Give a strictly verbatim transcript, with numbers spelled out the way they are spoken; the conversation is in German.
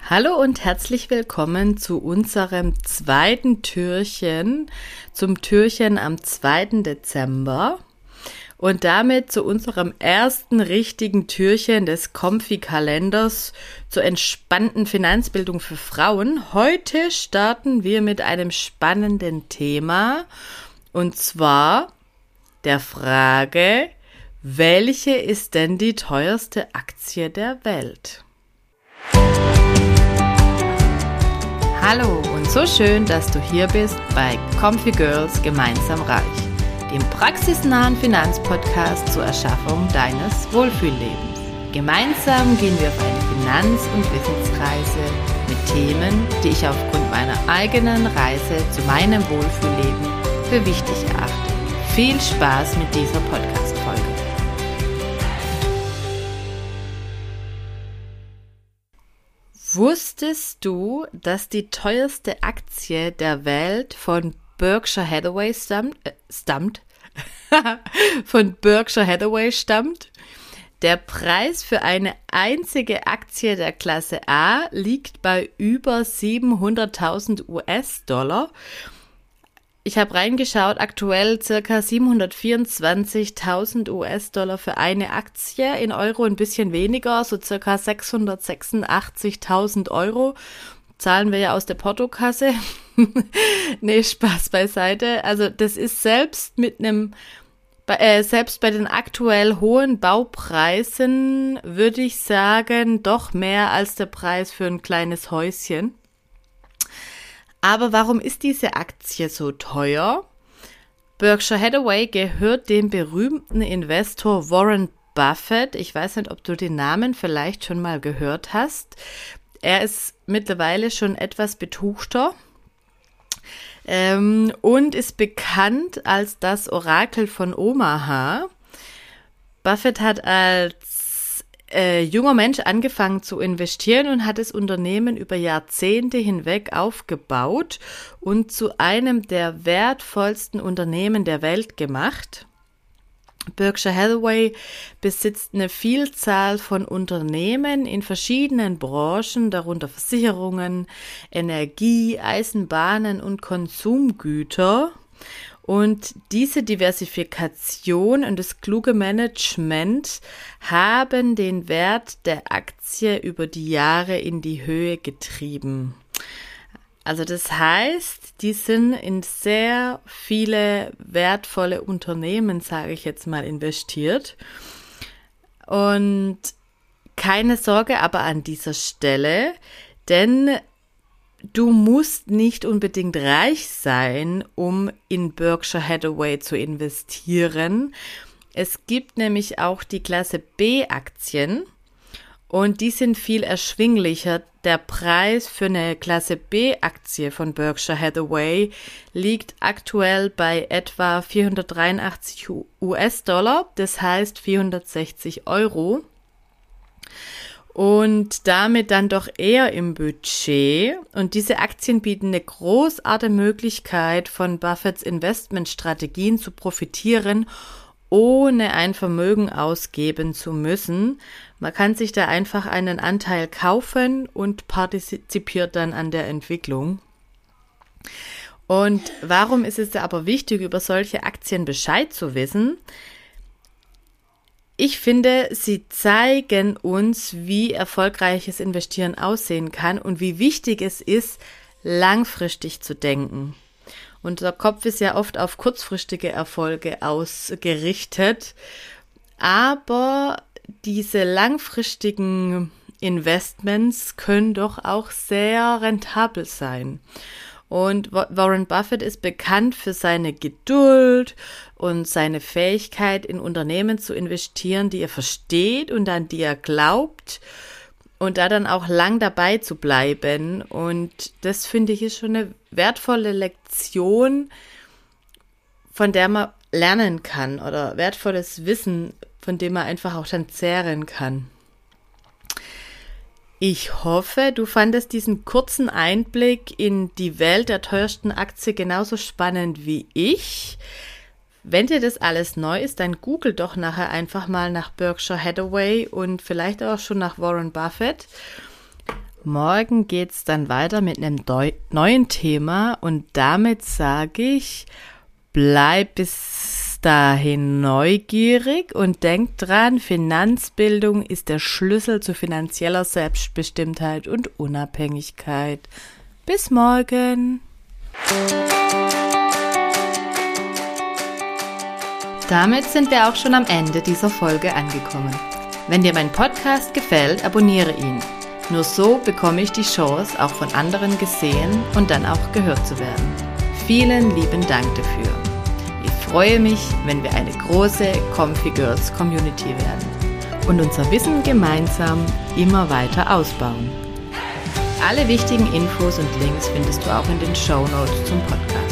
Hallo und herzlich willkommen zu unserem zweiten Türchen, zum Türchen am zweiten Dezember und damit zu unserem ersten richtigen Türchen des Comfy-Kalenders zur entspannten Finanzbildung für Frauen. Heute starten wir mit einem spannenden Thema und zwar der Frage, welche ist denn die teuerste Aktie der Welt? Hallo und so schön, dass du hier bist bei Comfy Girls gemeinsam reich, dem praxisnahen Finanzpodcast zur Erschaffung deines Wohlfühllebens. Gemeinsam gehen wir auf eine Finanz- und Wissensreise mit Themen, die ich aufgrund meiner eigenen Reise zu meinem Wohlfühlleben für wichtig erachte. Viel Spaß mit dieser Podcast-Folge. Wusstest du, dass die teuerste Aktie der Welt von Berkshire Hathaway stammt? Äh, stammt? von Berkshire Hathaway stammt? Der Preis für eine einzige Aktie der Klasse A liegt bei über siebenhunderttausend US-Dollar. Ich habe reingeschaut, aktuell circa siebenhundertvierundzwanzigtausend US-Dollar für eine Aktie, in Euro ein bisschen weniger, so circa sechshundertsechsundachtzigtausend Euro. Zahlen wir ja aus der Portokasse. Nee, Spaß beiseite. Also das ist selbst mit einem, äh, selbst bei den aktuell hohen Baupreisen, würde ich sagen, doch mehr als der Preis für ein kleines Häuschen. Aber warum ist diese Aktie so teuer? Berkshire Hathaway gehört dem berühmten Investor Warren Buffett. Ich weiß nicht, ob du den Namen vielleicht schon mal gehört hast. Er ist mittlerweile schon etwas betuchter ähm, und ist bekannt als das Orakel von Omaha. Buffett hat als Äh, junger Mensch angefangen zu investieren und hat das Unternehmen über Jahrzehnte hinweg aufgebaut und zu einem der wertvollsten Unternehmen der Welt gemacht. Berkshire Hathaway besitzt eine Vielzahl von Unternehmen in verschiedenen Branchen, darunter Versicherungen, Energie, Eisenbahnen und Konsumgüter. Und diese Diversifikation und das kluge Management haben den Wert der Aktie über die Jahre in die Höhe getrieben. Also das heißt, die sind in sehr viele wertvolle Unternehmen, sage ich jetzt mal, investiert. Und keine Sorge aber an dieser Stelle, denn du musst nicht unbedingt reich sein, um in Berkshire Hathaway zu investieren. Es gibt nämlich auch die Klasse B-Aktien und die sind viel erschwinglicher. Der Preis für eine Klasse B-Aktie von Berkshire Hathaway liegt aktuell bei etwa vierhundertdreiundachtzig US-Dollar, das heißt vierhundertsechzig Euro. Und damit dann doch eher im Budget. Und diese Aktien bieten eine großartige Möglichkeit, von Buffetts Investmentstrategien zu profitieren, ohne ein Vermögen ausgeben zu müssen. Man kann sich da einfach einen Anteil kaufen und partizipiert dann an der Entwicklung. Und warum ist es aber wichtig, über solche Aktien Bescheid zu wissen? Ich finde, sie zeigen uns, wie erfolgreiches Investieren aussehen kann und wie wichtig es ist, langfristig zu denken. Unser Kopf ist ja oft auf kurzfristige Erfolge ausgerichtet, aber diese langfristigen Investments können doch auch sehr rentabel sein. Und Warren Buffett ist bekannt für seine Geduld und seine Fähigkeit, in Unternehmen zu investieren, die er versteht und an die er glaubt und da dann auch lang dabei zu bleiben. Und das finde ich ist schon eine wertvolle Lektion, von der man lernen kann oder wertvolles Wissen, von dem man einfach auch dann zehren kann. Ich hoffe, du fandest diesen kurzen Einblick in die Welt der teuersten Aktie genauso spannend wie ich. Wenn dir das alles neu ist, dann google doch nachher einfach mal nach Berkshire Hathaway und vielleicht auch schon nach Warren Buffett. Morgen geht's dann weiter mit einem neuen Thema und damit sage ich, bleib bis dahin neugierig und denk dran, Finanzbildung ist der Schlüssel zu finanzieller Selbstbestimmtheit und Unabhängigkeit. Bis morgen! Damit sind wir auch schon am Ende dieser Folge angekommen. Wenn dir mein Podcast gefällt, abonniere ihn. Nur so bekomme ich die Chance, auch von anderen gesehen und dann auch gehört zu werden. Vielen lieben Dank dafür. Ich freue mich, wenn wir eine große Comfy Girls Community werden und unser Wissen gemeinsam immer weiter ausbauen. Alle wichtigen Infos und Links findest du auch in den Shownotes zum Podcast.